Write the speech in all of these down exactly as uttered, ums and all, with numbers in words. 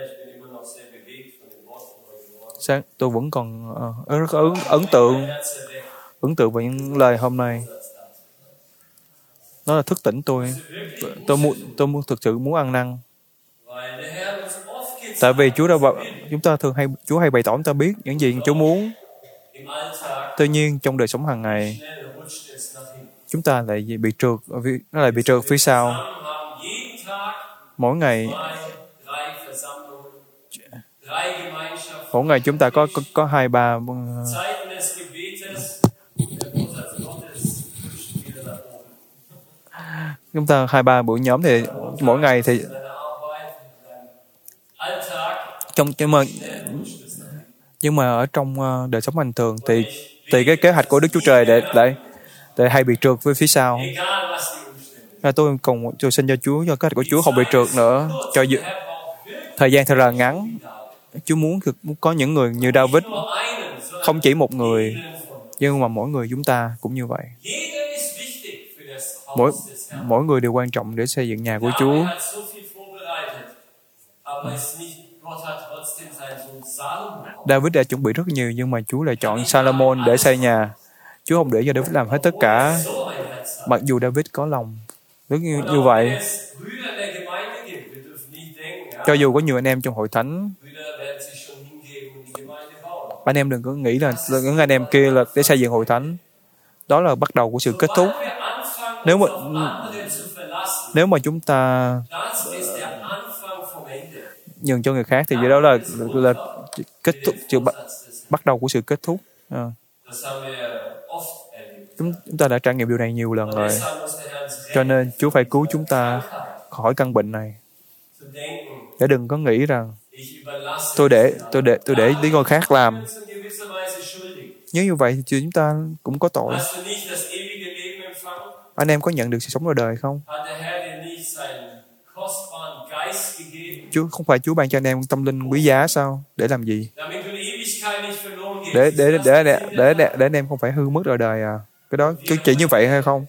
Sáng tôi vẫn còn uh, ấn, ấn, ấn tượng ấn tượng với những lời hôm nay. Nó là thức tỉnh tôi. Tôi muốn tôi muốn thực sự muốn ăn năn. Tại vì Chúa đã bảo, chúng ta thường hay Chúa hay bày tỏ chúng ta biết những gì Chúa muốn. Tuy nhiên trong đời sống hàng ngày chúng ta lại bị trượt, nó lại bị trượt phía sau. Mỗi ngày mỗi ngày chúng ta có có, có hai ba chúng ta hai ba buổi nhóm thì mỗi ngày thì trong nhưng mà nhưng mà ở trong đời sống bình thường thì thì cái kế hoạch của Đức Chúa Trời để để để hay bị trượt với phía sau. Và tôi còn tôi xin cho Chúa cho kế hoạch của Chúa không bị trượt nữa, cho dự, thời gian thật là ngắn. Chúa muốn có những người như David, không chỉ một người, nhưng mà mỗi người chúng ta cũng như vậy. Mỗi mỗi người đều quan trọng để xây dựng nhà của Chúa. David đã chuẩn bị rất nhiều, nhưng mà Chúa lại chọn Salomon để xây nhà. Chúa không để cho David làm hết tất cả, mặc dù David có lòng rất như, như vậy. Cho dù có nhiều anh em trong hội thánh, anh em đừng có nghĩ là những anh em kia là để xây dựng hội thánh. Đó là bắt đầu của sự kết thúc. Nếu mà nếu mà chúng ta nhường cho người khác thì đó là là kết thúc, sự bắt, bắt đầu của sự kết thúc. À. Chúng, chúng ta đã trải nghiệm điều này nhiều lần rồi. Cho nên Chúa phải cứu chúng ta khỏi căn bệnh này. Để đừng có nghĩ rằng tôi để tôi để tôi để lý ngôi khác làm. Nếu như vậy thì chúng ta cũng có tội. Anh em có nhận được sự sống ở đời không? Chúa không phải Chúa ban cho anh em tâm linh quý giá sao? Để làm gì? Để để để để để, để, để, để anh em không phải hư mất ở đời à? Cái đó cứ chỉ như vậy hay không?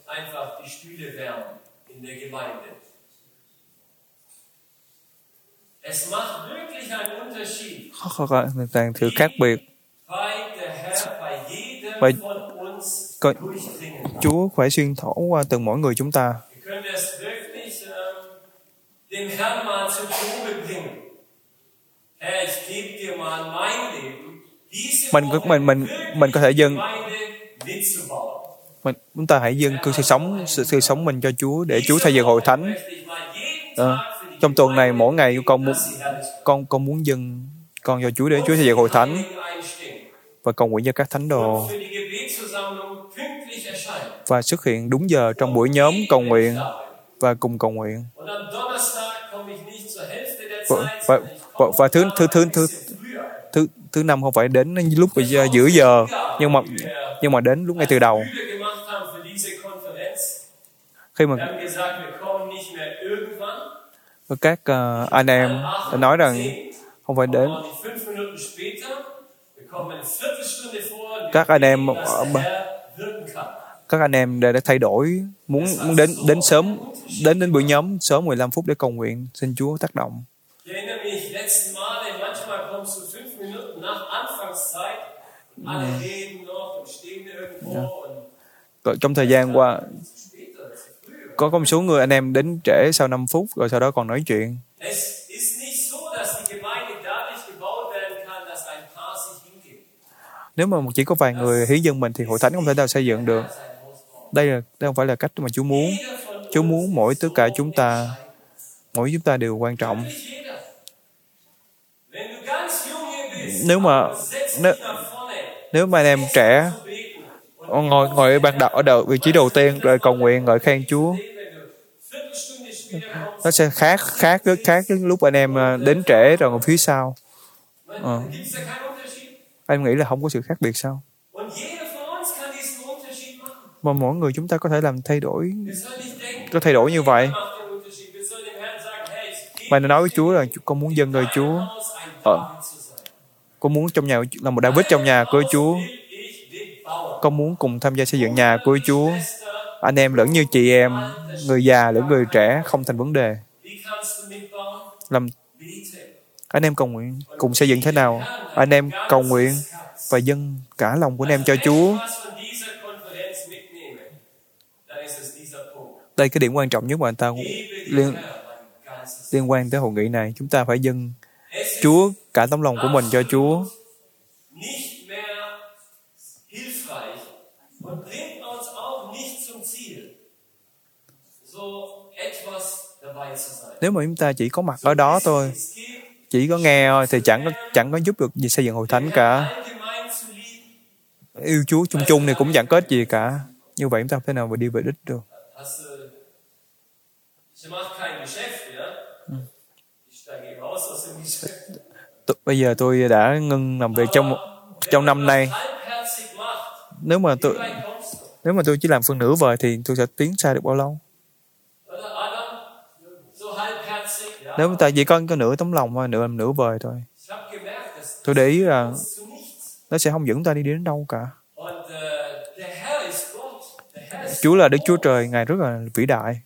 Hoàn toàn sự khác biệt. Và Chúa phải xuyên thấu qua từng mỗi người chúng ta. Mình mình mình mình có thể dâng mình chúng ta hãy dâng sự sống sự, sự sống mình cho Chúa để Chúa xây dựng hội thánh. À, trong tuần này mỗi ngày con muốn con con muốn dâng con cho Chúa để Chúa xây dựng hội thánh và cầu nguyện cho các thánh đồ và xuất hiện đúng giờ trong buổi nhóm cầu nguyện và cùng cầu nguyện. Và, và, và, và thứ thứ thứ thứ thứ thứ năm không phải đến lúc giữa giờ, nhưng mà nhưng mà đến lúc ngay từ đầu. Khi mà các uh, anh em đã nói rằng không phải đến, các anh em các anh em đã, đã thay đổi, muốn, muốn đến đến sớm, đến đến buổi nhóm sớm mười lăm phút để cầu nguyện, xin Chúa tác động. Yeah. Trong thời gian qua có có một số người anh em đến trễ sau năm phút rồi sau đó còn nói chuyện. Nếu mà chỉ có vài người hiến dâng mình thì hội thánh không thể nào xây dựng được. Đây là đây không phải là cách mà Chúa muốn. Chúa muốn mỗi tất cả chúng ta, mỗi chúng ta đều quan trọng. Nếu mà nếu, nếu mà anh em trẻ ngồi ngồi ở ban đầu ở đầu vị trí đầu tiên rồi cầu nguyện ngợi khen Chúa, nó sẽ khác khác rất khác với lúc anh em đến trễ rồi ngồi phía sau. À. Anh nghĩ là không có sự khác biệt sao? Mà mỗi người chúng ta có thể làm thay đổi, có thay đổi như vậy. Mà nói với Chúa là con muốn dâng lời Chúa. Ờ. Con muốn trong nhà là một David trong nhà của Chúa. Con muốn cùng tham gia xây dựng nhà của Chúa. Anh em lẫn như chị em, người già lẫn người trẻ không thành vấn đề. Làm Anh em cầu nguyện cùng xây dựng thế nào? Anh em cầu nguyện và dâng cả lòng của anh em cho Chúa. Đây cái điểm quan trọng nhất mà anh ta liên, liên quan tới hội nghị này. Chúng ta phải dâng Chúa cả tấm lòng của mình cho Chúa. Nếu mà chúng ta chỉ có mặt ở đó thôi, chỉ có nghe thôi, thì chẳng có, chẳng có giúp được gì xây dựng hội thánh cả. Yêu Chúa chung chung thì cũng chẳng có ích gì cả. Như vậy chúng ta không thể nào mà đi về đích được. Ừ. Bây giờ tôi đã ngưng làm việc trong trong năm nay. Nếu mà tôi nếu mà tôi chỉ làm phân nửa vời thì tôi sẽ tiến xa được bao lâu? Nếu chúng ta chỉ có cái nửa tấm lòng thôi, nửa làm nửa vời thôi, tôi để ý là nó sẽ không dẫn ta đi đến đâu cả. Chúa là Đức Chúa Trời, Ngài rất là vĩ đại.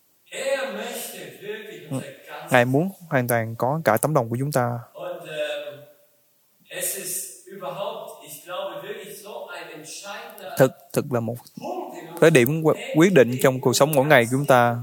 Ngài muốn hoàn toàn có cả tấm lòng của chúng ta. Thực thực là một cái điểm quyết định trong cuộc sống mỗi ngày của chúng ta.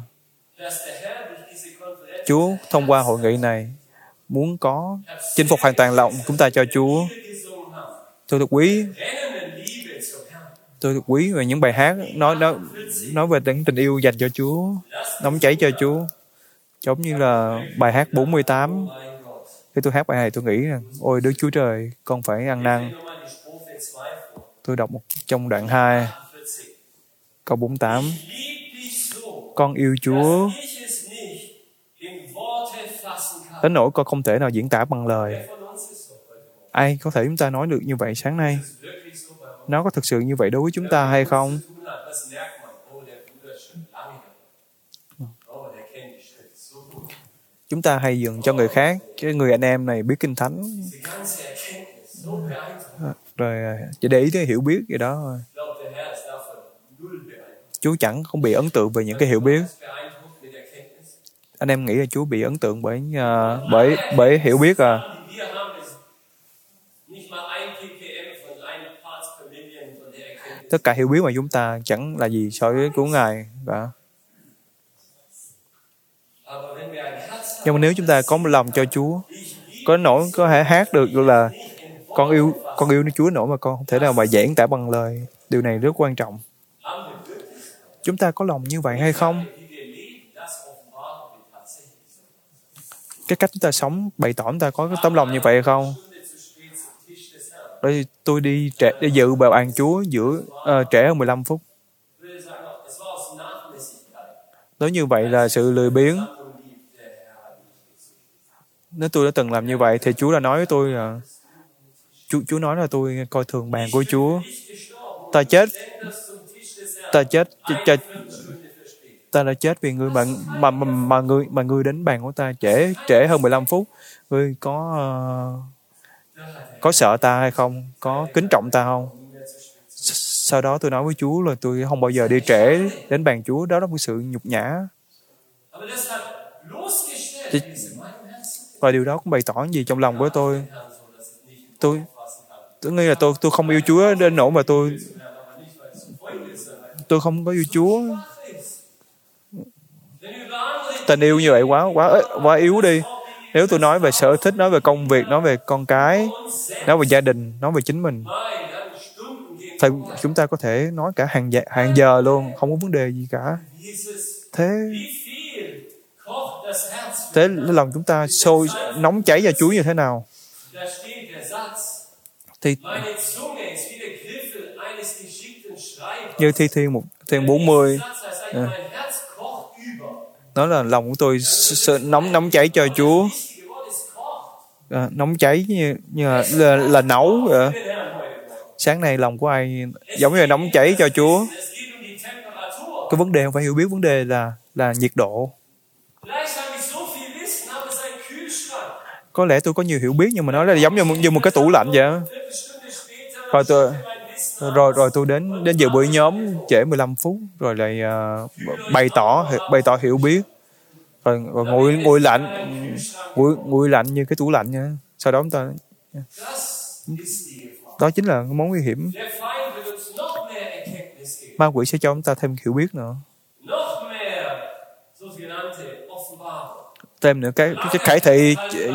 Chúa thông qua hội nghị này muốn có chinh phục hoàn toàn lòng chúng ta cho Chúa. Tôi được quý tôi được quý về những bài hát nói nói nói về tình yêu dành cho Chúa, nóng cháy cho Chúa, giống như là bài hát bốn mươi tám. Khi tôi hát bài này tôi nghĩ rằng ôi Đức Chúa Trời, con phải ăn năn. Tôi đọc một trong đoạn hai câu bốn mươi tám. Con yêu Chúa đến nỗi con không thể nào diễn tả bằng lời. Ai có thể chúng ta nói được như vậy sáng nay? Nó có thực sự như vậy đối với chúng ta hay không? Chúng ta hay dừng cho người khác, cái người anh em này biết kinh thánh, rồi chỉ để ý tới hiểu biết vậy đó thôi. Chúa chẳng không bị ấn tượng về những cái hiểu biết. Anh em nghĩ là Chúa bị ấn tượng bởi uh, bởi bởi hiểu biết à? Tất cả hiểu biết mà chúng ta chẳng là gì so với của Ngài cả. Nhưng mà nếu chúng ta có một lòng cho Chúa, có nỗi có thể hát được là con yêu con yêu Chúa nỗi mà con không thể nào mà diễn tả bằng lời. Điều này rất quan trọng. Chúng ta có lòng như vậy hay không? Cái cách chúng ta sống bày tỏ chúng ta có cái tấm lòng như vậy hay không? Đây tôi đi trễ, đi dự bài bàn Chúa giữa uh, trễ hơn mười lăm phút. Nói như vậy là sự lười biếng. Nếu tôi đã từng làm như vậy thì Chúa đã nói với tôi là Chúa, Chúa nói là tôi coi thường bàn của Chúa. Ta chết ta chết ta, ta đã chết vì ngươi mà mà mà, mà ngươi mà ngươi đến bàn của ta trễ trễ hơn mười lăm phút. Ngươi có uh, có sợ ta hay không? Có kính trọng ta không? Sau đó tôi nói với Chúa là tôi không bao giờ đi trễ đến bàn Chúa. Đó là một sự nhục nhã. Và điều đó cũng bày tỏ gì trong lòng của tôi. Tôi tôi nghĩ là tôi tôi không yêu Chúa đến nỗi mà tôi tôi không có yêu Chúa. Tình yêu như vậy quá quá quá yếu đi. Nếu tôi nói về sở thích, nói về công việc, nói về con cái, nói về gia đình, nói về chính mình, thì chúng ta có thể nói cả hàng giờ, hàng giờ luôn, không có vấn đề gì cả. Thế thế lòng chúng ta sôi nóng cháy cho Chúa như thế nào? Thì như thi thiên một thiên bốn mươi à, nói là lòng của tôi nóng nóng cháy cho Chúa, à, nóng cháy như, như là, là, là nấu vậy. Sáng nay lòng của ai giống như là nóng cháy cho Chúa. Cái vấn đề không phải hiểu biết, vấn đề là là nhiệt độ. Có lẽ tôi có nhiều hiểu biết nhưng mà nó là giống như một, như một cái tủ lạnh vậy. Rồi tôi rồi rồi tôi đến đến dự buổi nhóm trễ mười lăm phút rồi lại uh, bày tỏ bày tỏ hiểu biết. rồi, rồi nguội nguội lạnh, nguội nguội lạnh như cái tủ lạnh nha. Sau đó chúng ta, đó chính là món nguy hiểm. Ma quỷ sẽ cho chúng ta thêm hiểu biết nữa, thêm nữa cái cái khải thị.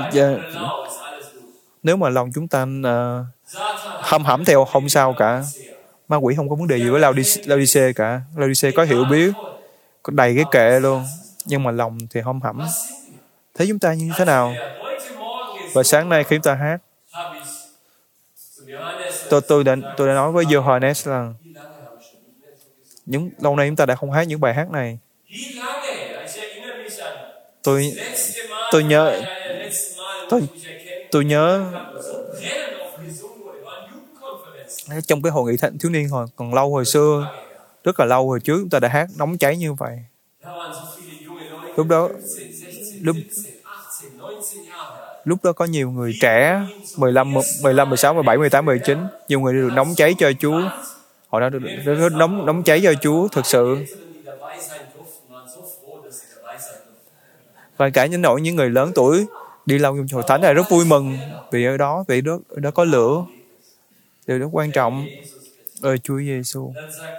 Nếu mà lòng chúng ta uh, hâm hẩm theo không sao cả. Ma quỷ không có vấn đề gì với Laodice cả. Laodice có hiểu biết, có đầy cái kệ luôn, nhưng mà lòng thì hâm hẩm. Thế chúng ta như thế nào? Và sáng nay khi chúng ta hát, tôi tôi đã tôi đã nói với Johannes là những lâu nay chúng ta đã không hát những bài hát này. Tôi tôi nhớ tôi tôi nhớ trong cái hội nghị thanh thiếu niên hồi còn lâu hồi xưa, rất là lâu hồi trước chúng ta đã hát nóng cháy như vậy. Lúc đó lúc lúc đó có nhiều người trẻ mười lăm, mười lăm, mười sáu, mười bảy, mười tám, mười chín, nhiều người được nóng cháy cho Chúa. Họ đã được, được nóng nóng cháy cho Chúa thực sự. Và cả những nỗi những người lớn tuổi đi lâu trong hội thánh này rất vui mừng vì ở đó vì đó ở đó có lửa, điều rất quan trọng. Ơi Chúa Giêsu,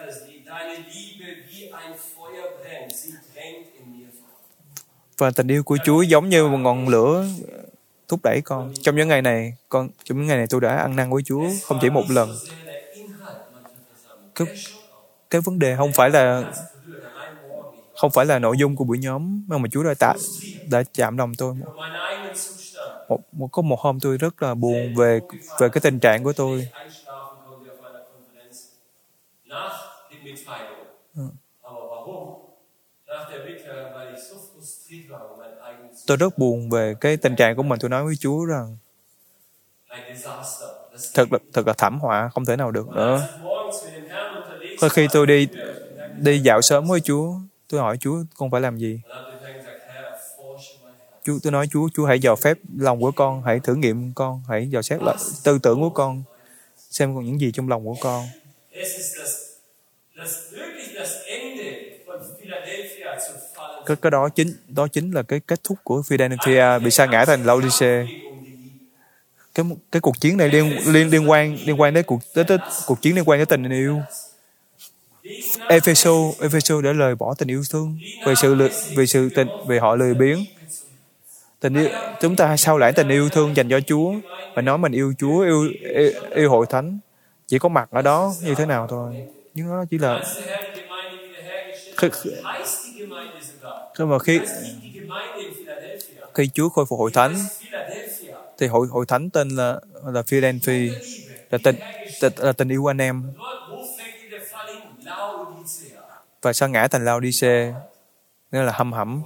và tình yêu của Chúa giống như một ngọn lửa thúc đẩy con. Trong những ngày này, con trong những ngày này tôi đã ăn năn với Chúa không chỉ một lần. Cái, cái vấn đề không phải là không phải là nội dung của buổi nhóm, mà mà Chúa đã tạ, đã chạm lòng tôi. Một, một có một hôm tôi rất là buồn về về cái tình trạng của tôi. Tôi rất buồn về cái tình trạng của mình. Tôi nói với Chúa rằng thật là, thật là thảm họa, không thể nào được nữa. Có khi tôi đi đi dạo sớm với Chúa, tôi hỏi Chúa con phải làm gì. Chúa, tôi nói Chúa, Chúa hãy dò phép lòng của con, hãy thử nghiệm con, hãy dò xét lại tư tưởng của con, xem còn những gì trong lòng của con. Cái, cái đó chính đó chính là cái kết thúc của Philadelphia bị sa ngã thành Laodice. Cái cái cuộc chiến này liên liên liên quan liên quan đến cuộc tới, tới cuộc chiến liên quan đến tình yêu. Epheso Epheso đã lời bỏ tình yêu thương về sự về sự tình về họ lười biếng. Tình yêu, chúng ta sao lãng tình yêu thương dành cho Chúa và nói mình yêu Chúa, yêu yêu, yêu hội thánh, chỉ có mặt ở đó như thế nào thôi. Nhưng nó chỉ là khi, khi mà khi khi Chúa khôi phục hội thánh thì hội hội thánh tên là là Philadelphia, là tình là tình yêu anh em, và sa ngã thành Laodice, nghĩa là hâm hẩm.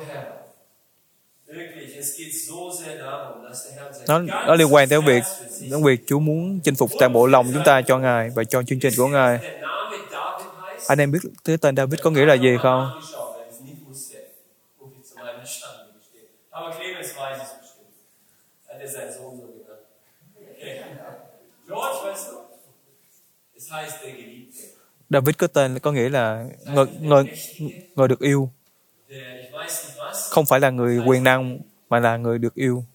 Nó nó liên quan tới việc đến việc Chúa muốn chinh phục toàn bộ lòng chúng ta cho Ngài và cho chương trình của Ngài. Anh em biết cái tên David có nghĩa là gì không? David có tên có nghĩa là người, người, người được yêu. Không phải là người quyền năng, mà là người được yêu.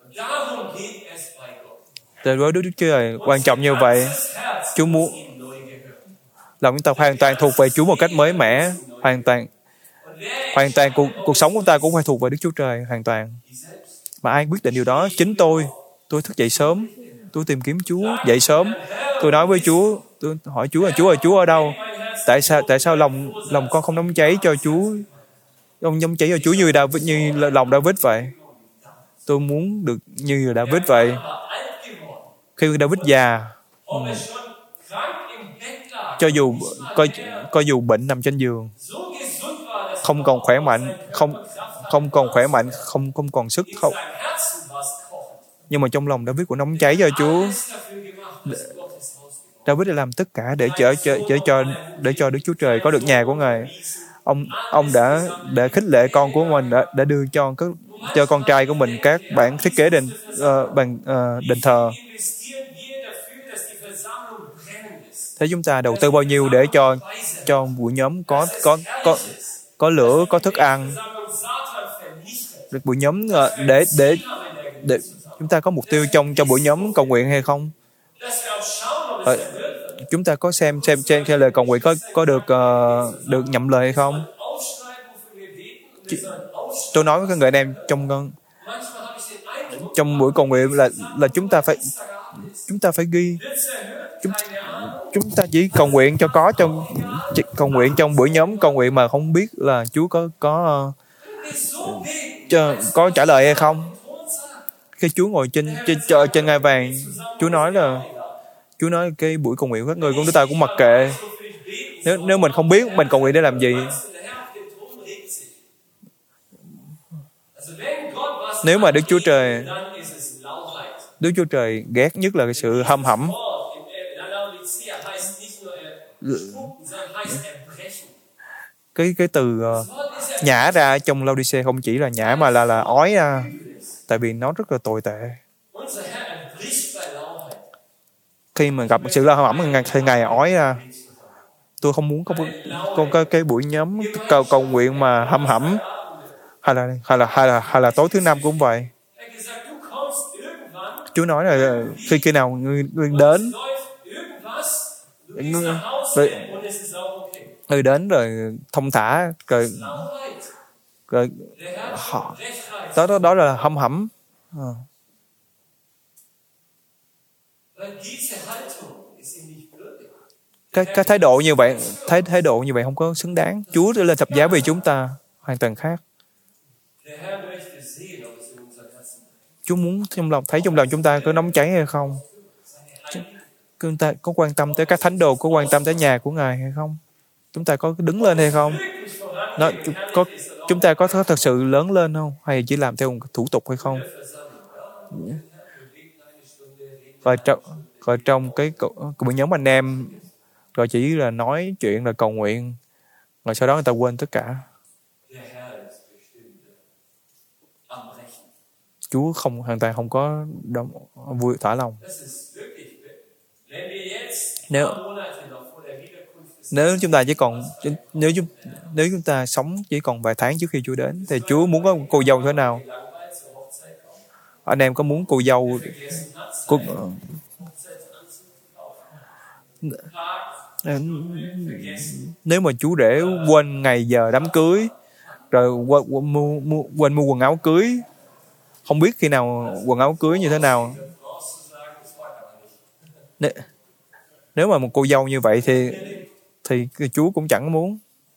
Tại với Đức Chúa Trời quan trọng như vậy, Chúa muốn lòng chúng ta hoàn toàn thuộc về Chúa một cách mới mẻ, hoàn toàn, hoàn toàn cuộc, cuộc sống của ta cũng phải thuộc về Đức Chúa Trời hoàn toàn. Mà ai quyết định điều đó? Chính tôi. Tôi thức dậy sớm, tôi tìm kiếm Chúa, dậy sớm, tôi nói với Chúa, tôi hỏi Chúa là Chúa ơi, Chúa ở đâu? Tại sao tại sao lòng lòng con không nóng cháy cho Chúa? Ông nóng cháy cho Chúa như David, như lòng David vậy. Tôi muốn được như David vậy. Khi David già, um, cho dù có, có dù bệnh nằm trên giường, không còn khỏe mạnh, không không còn khỏe mạnh, không không còn sức không. Nhưng mà trong lòng David cũng nóng cháy cho Chúa. David đã làm tất cả để chở cho để cho để cho Đức Chúa Trời có được nhà của Ngài. Ông ông đã đã khích lệ con của mình, đã, đã đưa cho các cho con trai của mình các bản thiết kế đền uh, bằng uh, đền thờ. Thế chúng ta đầu tư bao nhiêu để cho cho buổi nhóm có có có có lửa, có thức ăn? buổi nhóm để để để chúng ta có mục tiêu trong trong buổi nhóm cầu nguyện hay không? À, chúng ta có xem xem trên cái lời cầu nguyện có có được uh, được nhậm lời hay không? Tôi nói với các người anh em trong trong buổi cầu nguyện là là chúng ta phải chúng ta phải ghi chúng chúng ta chỉ cầu nguyện cho có trong cầu nguyện trong buổi nhóm cầu nguyện mà không biết là Chúa có có uh, cho, có trả lời hay không. Khi Chúa ngồi trên trên trên, trên ngai vàng, Chúa nói là Chúa nói cái buổi cầu nguyện các người của chúng ta cũng mặc kệ. Nếu nếu mình không biết mình cầu nguyện để làm gì. Nếu mà Đức Chúa Trời Đức Chúa Trời ghét nhất là cái sự hâm hẩm. Cái cái từ uh, nhả ra trong Laodicea không chỉ là nhả mà là là ói ra, tại vì nó rất là tồi tệ. Khi mà gặp sự hâm hẩm thì Ngài ói ra. Tôi không muốn có có cái, cái buổi nhóm cầu cầu nguyện mà hâm hẩm, hay là hay là hay là hay là tối thứ năm cũng vậy. Chúa nói là khi khi nào ngươi, ngươi đến ngươi, ngươi đến rồi thông thả rồi rồi họ, đó đó đó là hâm hẩm. À. Cái cái thái độ như vậy, thái thái độ như vậy không có xứng đáng. Chúa đã lên thập giá vì chúng ta, hoàn toàn khác. Chúa muốn trong lòng thấy trong lòng chúng ta có nóng cháy hay không? Chúng ta có quan tâm tới các thánh đồ, có quan tâm tới nhà của Ngài hay không? Chúng ta có đứng lên hay không? Nó có chúng ta có thật sự lớn lên không? Hay chỉ làm theo một thủ tục hay không? Và trong và trong cái buổi nhóm anh em rồi chỉ là nói chuyện là cầu nguyện, rồi sau đó người ta quên tất cả. Chúa không hoàn toàn không có đông, vui thỏa lòng. Nếu nếu chúng ta chỉ còn nếu chúng nếu chúng ta sống chỉ còn vài tháng trước khi Chúa đến, thì Chúa muốn có cô dâu thế nào? Anh em có muốn cô dâu cô, nếu mà Chúa để quên ngày giờ đám cưới, rồi quên, quên, mua, mua, quên mua quần áo cưới, không biết khi nào quần áo cưới như thế nào. Nếu, nếu mà một cô dâu như vậy thì thì Chúa cũng chẳng muốn.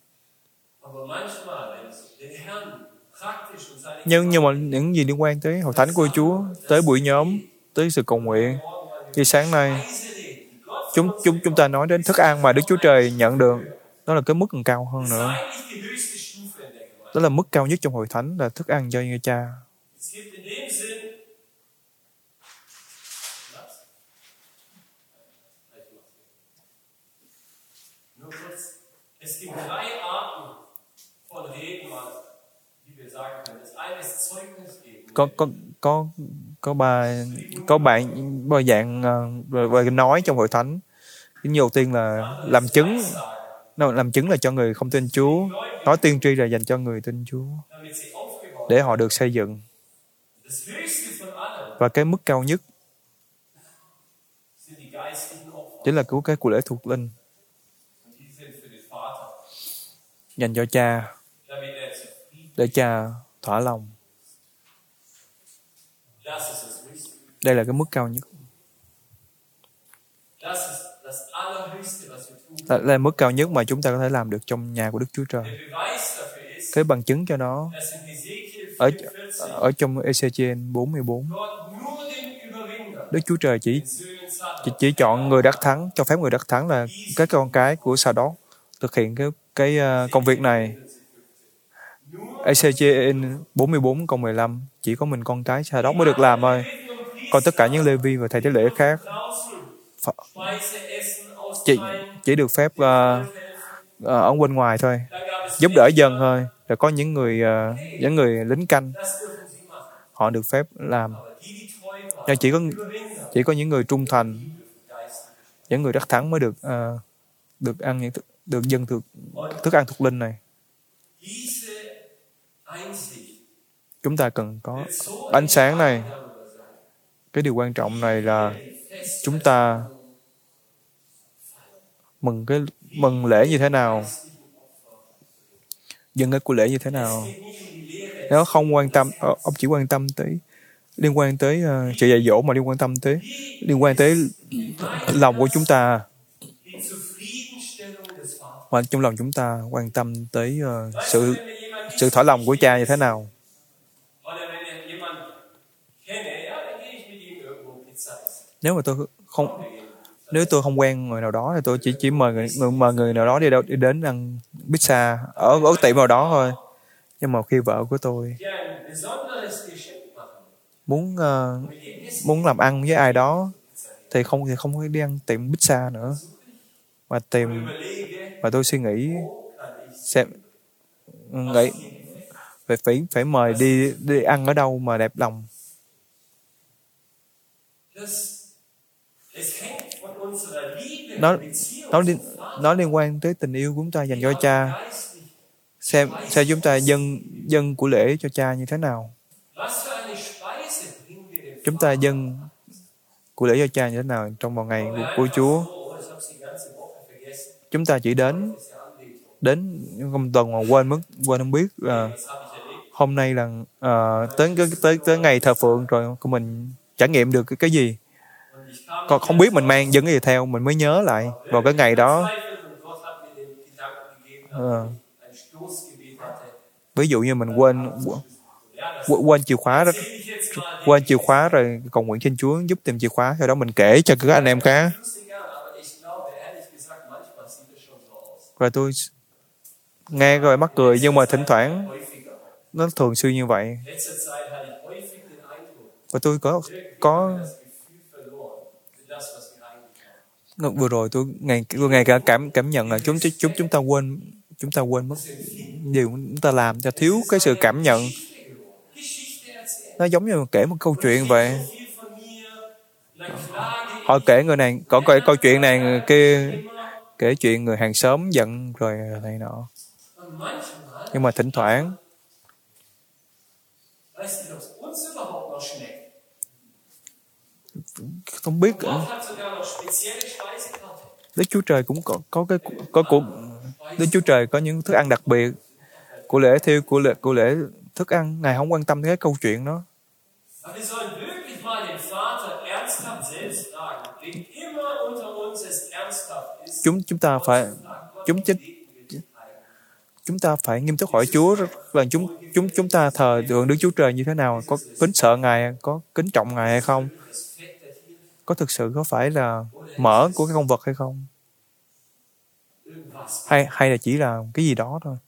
Nhưng nhưng mà những gì liên quan tới hội thánh của Chúa, tới buổi nhóm, tới sự cầu nguyện, như sáng nay chúng chúng chúng ta nói đến thức ăn mà Đức Chúa Trời nhận được, đó là cái mức còn cao hơn nữa. Đó là mức cao nhất trong hội thánh, là thức ăn do như Cha. Có có có có ba có bạn ba dạng uh, về nói trong hội thánh. Cái đầu tiên là làm chứng, no, làm chứng là cho người không tin Chúa, nói tiên tri là dành cho người tin Chúa để họ được xây dựng. Và cái mức cao nhất chính là của cái của lễ thuộc linh dành cho Cha, để Cha thỏa lòng. Đây là cái mức cao nhất. Đây là mức cao nhất mà chúng ta có thể làm được trong nhà của Đức Chúa Trời. Cái bằng chứng cho nó ở ở trong Ê-xê-chiên bốn mươi bốn, Đức Chúa Trời chỉ chỉ, chỉ chọn người đắc thắng, cho phép người đắc thắng là các con cái của Sa-đóc thực hiện cái cái uh, công việc này. Ê-xê-chiên bốn mươi bốn câu mười lăm, chỉ có mình con cái Sa-đóc mới được làm thôi. Còn tất cả những Lê-vi và thầy tế lễ khác chỉ chỉ được phép uh, uh, ở bên ngoài thôi, giúp đỡ dân thôi. Rồi có những người uh, những người lính canh, họ được phép làm. Nhưng chỉ có chỉ có những người trung thành, những người đắc thắng mới được uh, được ăn những được dân thức thức ăn thuộc linh này. chúng ta cần có ánh sáng này. Cái điều quan trọng này là chúng ta mừng cái mừng lễ như thế nào, dâng cái của lễ như thế nào. Nếu không quan tâm, ông chỉ quan tâm tới liên quan tới uh, sự dạy dỗ, mà liên quan tâm tới liên quan tới lòng của chúng ta, mà trong lòng chúng ta quan tâm tới uh, sự sự thỏa lòng của cha như thế nào. Nếu mà tôi không nếu tôi không quen người nào đó thì tôi chỉ chỉ mời người, người mời người nào đó đi đâu đi đến ăn pizza ở ở tiệm nào đó thôi. Nhưng mà khi vợ của tôi muốn uh, muốn làm ăn với ai đó thì không thì không có đi ăn tiệm pizza nữa, mà tìm và tôi suy nghĩ xem nghĩ phải phải phải mời đi đi ăn ở đâu mà đẹp lòng. Nó nó liên nó liên quan tới tình yêu của chúng ta dành cho cha. Xem xem chúng ta dâng dâng của lễ cho cha như thế nào. Chúng ta dâng của lễ cho cha như thế nào trong một ngày của, của Chúa. Chúng ta chỉ đến đến trong tuần mà quên mất quên không biết là hôm nay là uh, tới tới tới ngày thờ phượng rồi của mình trải nghiệm được cái, cái gì. Còn không biết mình mang dẫn cái gì theo, mình mới nhớ lại vào cái ngày đó. Uh, ví dụ như mình quên quên, quên chìa khóa đó, quên chìa khóa rồi cầu nguyện xin Chúa giúp tìm chìa khóa, sau đó mình kể cho các anh em khác. Và tôi nghe rồi mắc cười, nhưng mà thỉnh thoảng nó thường xuyên như vậy. Và tôi có có vừa rồi tôi ngày tôi ngày cả cảm cảm nhận là chúng chúng chúng ta quên chúng ta quên mất điều chúng ta làm cho thiếu cái sự cảm nhận. Nó giống như kể một câu chuyện vậy. Họ kể người này có kể câu chuyện này người kia, kể chuyện người hàng xóm giận rồi này nọ. Nhưng mà thỉnh thoảng không biết Đức Chúa Trời cũng có có cái có của Đức Chúa Trời có những thức ăn đặc biệt của lễ thiêu của lễ của lễ thức ăn. Ngài không quan tâm đến cái câu chuyện đó. Chúng chúng ta phải chúng chính chúng ta phải nghiêm túc hỏi Chúa là chúng chúng chúng ta thờ tượng Đức Chúa Trời như thế nào, có kính sợ Ngài, có kính trọng Ngài hay không, có thực sự có phải là mỡ của cái con vật hay không, hay hay là chỉ là cái gì đó thôi.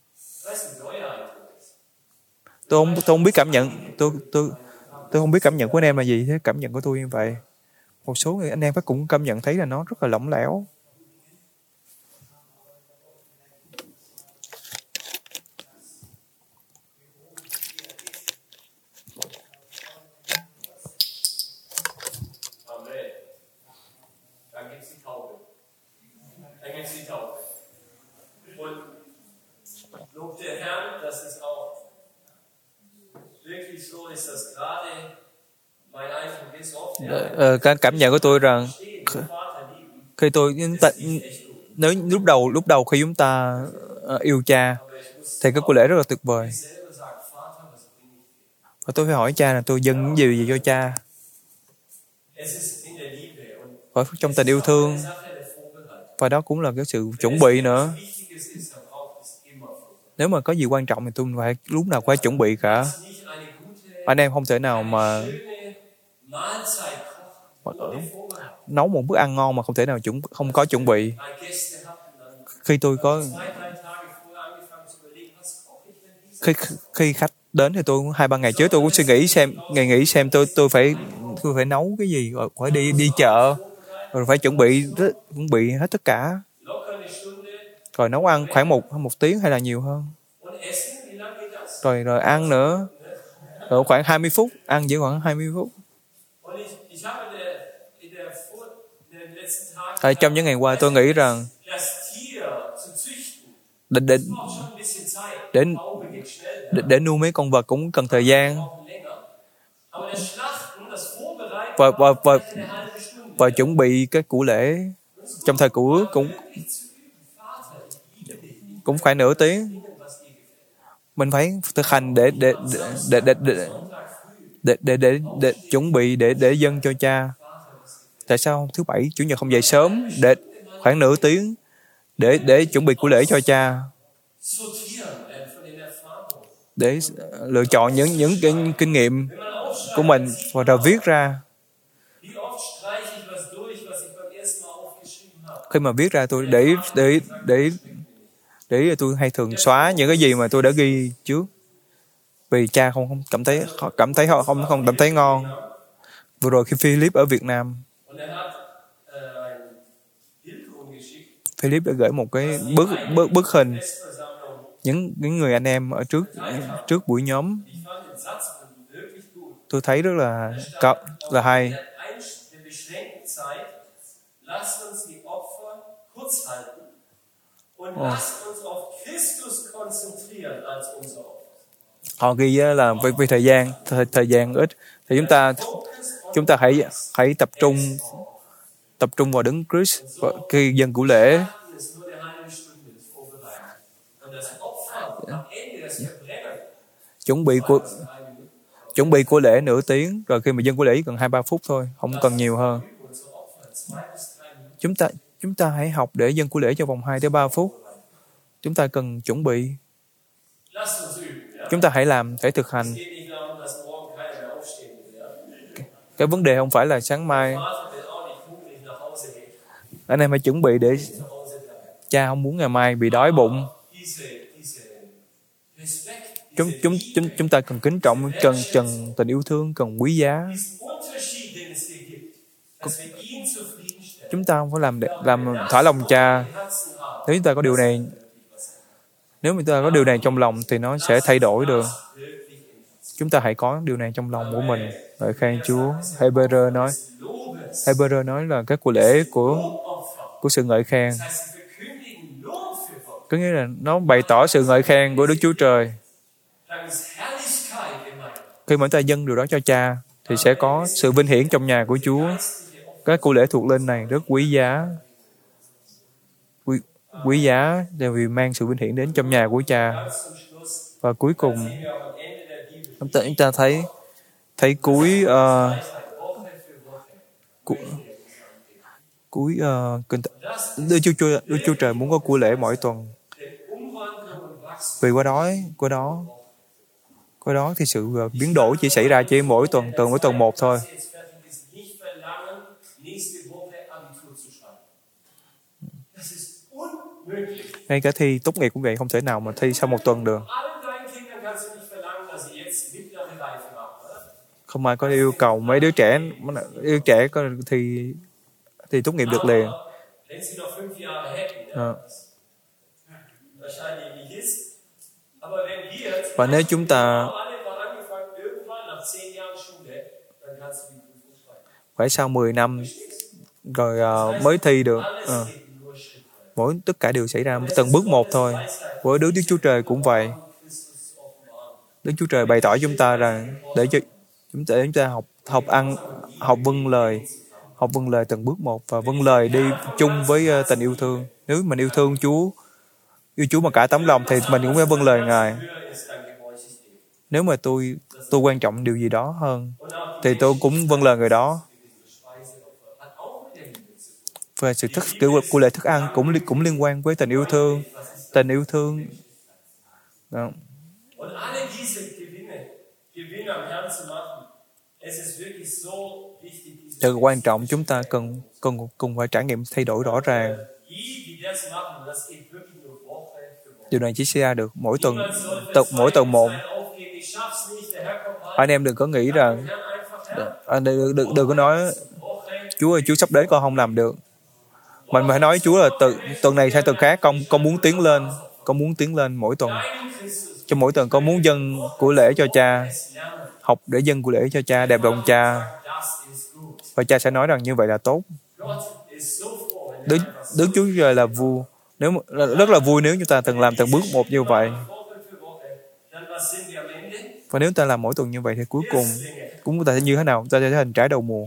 Tôi không tôi không biết cảm nhận tôi tôi tôi không biết cảm nhận của anh em là gì, thế cảm nhận của tôi như vậy. Một số người anh em phải cũng cảm nhận thấy là nó rất là lỏng lẻo. Ờ, cái cảm nhận của tôi rằng khi tôi nếu lúc đầu lúc đầu khi chúng ta yêu cha thì cái của lễ rất là tuyệt vời, và tôi phải hỏi cha là tôi dâng những điều gì cho cha. Ở trong tình yêu thương, và đó cũng là cái sự chuẩn bị nữa. Nếu mà có gì quan trọng thì tôi phải lúc nào phải chuẩn bị cả. Anh em không thể nào mà nấu một bữa ăn ngon mà không thể nào chuẩn không có chuẩn bị. Khi tôi có khi khi khách đến thì tôi hai ba ngày trước tôi cũng suy nghĩ xem ngày nghĩ xem tôi tôi phải tôi phải nấu cái gì, rồi phải đi đi chợ, rồi phải chuẩn bị chuẩn bị hết tất cả, rồi nấu ăn khoảng một một tiếng hay là nhiều hơn, rồi rồi ăn nữa, rồi khoảng hai mươi phút, ăn chỉ khoảng hai mươi phút. Ở trong những ngày qua tôi nghĩ rằng để để để để, để nuôi mấy con vật cũng cần thời gian, và và và, và chuẩn bị cái củ lễ trong thời cựu ước cũng cũng phải nửa tiếng. Mình phải thực hành để để để để để để để, để, để chuẩn bị để để dâng cho cha. Tại sao thứ bảy chủ nhật không dậy sớm để khoảng nửa tiếng để để chuẩn bị củ lễ cho cha, để lựa chọn những những cái kinh nghiệm của mình và rồi viết ra. Khi mà viết ra tôi để để để để tôi hay thường xóa những cái gì mà tôi đã ghi trước, vì cha không không cảm thấy cảm thấy không không không cảm thấy ngon. Vừa rồi khi Philip ở Việt Nam, Philip đã gửi một cái bức bức bức hình những những người anh em ở trước trước buổi nhóm. Tôi thấy rất là là hay. Oh. Họ ghi là vì, vì thời gian thời, thời gian ít thì chúng ta chúng ta hãy hãy tập trung tập trung vào Đấng Christ khi dâng củ lễ. Chuẩn bị của chuẩn bị củ lễ nửa tiếng, rồi khi mà dâng củ lễ cần hai ba phút thôi, không cần nhiều hơn. Chúng ta chúng ta hãy học để dâng củ lễ trong vòng hai tới ba phút. Chúng ta cần chuẩn bị. Chúng ta hãy làm, hãy thực hành. Cái vấn đề không phải là sáng mai anh em hãy chuẩn bị để cha không muốn ngày mai bị đói bụng. Chúng chúng chúng chúng ta cần kính trọng, cần cần tình yêu thương, cần quý giá. Chúng ta không phải làm để, làm thỏa lòng cha. Nếu chúng ta có điều này, nếu chúng ta có điều này trong lòng thì nó sẽ thay đổi được. Chúng ta hãy có điều này trong lòng của mình. Lời khen Chúa. Hebrew nói, Hebrew nói là cái của lễ của của sự ngợi khen. Có nghĩa là nó bày tỏ sự ngợi khen của Đức Chúa Trời. Khi mà chúng ta dâng điều đó cho cha thì sẽ có sự vinh hiển trong nhà của Chúa. Cái của lễ thuộc linh này rất quý giá. Quý, quý giá để vì mang sự vinh hiển đến trong nhà của cha. Và cuối cùng chúng ta, chúng ta thấy thấy cuối uh, cu, cuối uh, Đức Chúa Trời, Đức Chúa Trời muốn có của lễ mỗi tuần. Vì qua đó qua đó qua đó thì sự uh, biến đổi chỉ xảy ra chỉ mỗi tuần từ mỗi tuần một thôi. Ngay cả thi tốt nghiệp cũng vậy, không thể nào mà thi sau một tuần được. Không ai có yêu cầu mấy đứa trẻ đứa trẻ có thì thì tốt nghiệp được liền. À. Và nếu chúng ta phải sau mười năm rồi uh, mới thi được. À. Mỗi tất cả đều xảy ra từng bước một thôi. Với Đức Chúa Trời cũng vậy. Đức Chúa Trời bày tỏ chúng ta rằng để cho chúng ta chúng ta học học ăn học vâng lời học vâng lời từng bước một, và vâng lời đi chung với uh, tình yêu thương. Nếu mình yêu thương Chúa yêu Chúa mà cả tấm lòng thì mình cũng phải vâng lời Ngài. Nếu mà tôi tôi quan trọng điều gì đó hơn thì tôi cũng vâng lời người đó. Về sự thức kiểu của lễ thức ăn cũng cũng liên quan với tình yêu thương, tình yêu thương. Đó. Điều quan trọng chúng ta cần cần cùng phải trải nghiệm thay đổi rõ ràng. Điều này chỉ xảy ra được mỗi tuần, tuần mỗi tuần một. Anh em đừng có nghĩ rằng anh đừng, đừng, đừng có nói Chúa ơi, Chúa sắp đến con không làm được. Mình phải nói Chúa là từ tuần này sang tuần khác con con muốn tiến lên, con muốn tiến lên mỗi tuần. Trong mỗi tuần con muốn dâng của lễ cho cha, học để dâng của lễ cho cha, đẹp lòng cha. Và cha sẽ nói rằng như vậy là tốt. Đức, Đức Chúa Trời là vua, Nếu rất là vui nếu chúng ta từng làm từng bước một như vậy. Và nếu ta làm mỗi tuần như vậy thì cuối cùng cũng ta sẽ như thế nào? Ta sẽ thành trái đầu mùa.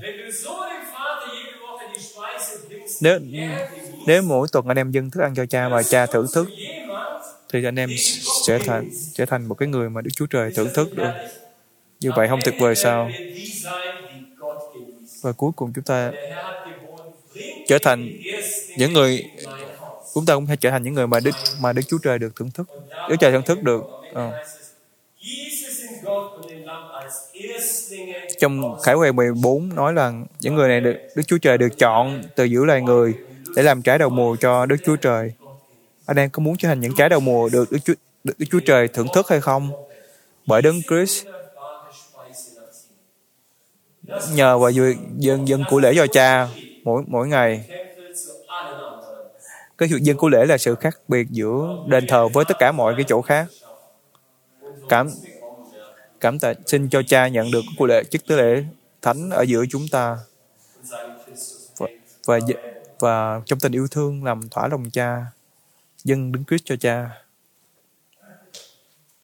Nếu nếu mỗi tuần anh em dâng thức ăn cho cha và cha thưởng thức, thì anh em sẽ thành trở thành một cái người mà Đức Chúa Trời thưởng thức được. Như vậy không tuyệt vời sao? Và cuối cùng chúng ta trở thành những người, chúng ta cũng sẽ trở thành những người mà Đức mà Đức Chúa Trời được thưởng thức, Đức Trời thưởng thức được. À. Trong Khải Huyền mười bốn nói là những người này được Đức Chúa Trời được chọn từ giữa loài người để làm trái đầu mùa cho Đức Chúa Trời. Anh em có muốn trở thành những trái đầu mùa được Đức Chúa, được Đức Chúa Trời thưởng thức hay không? Bởi Đấng Christ nhờ vào dân dân của lễ cho cha mỗi mỗi ngày. Cái việc dân của lễ là sự khác biệt giữa đền thờ với tất cả mọi cái chỗ khác. Cảm cảm tạ xin cho cha nhận được của lễ chức tế lễ thánh ở giữa chúng ta, và, và và trong tình yêu thương làm thỏa lòng cha, dâng Đấng Christ cho cha.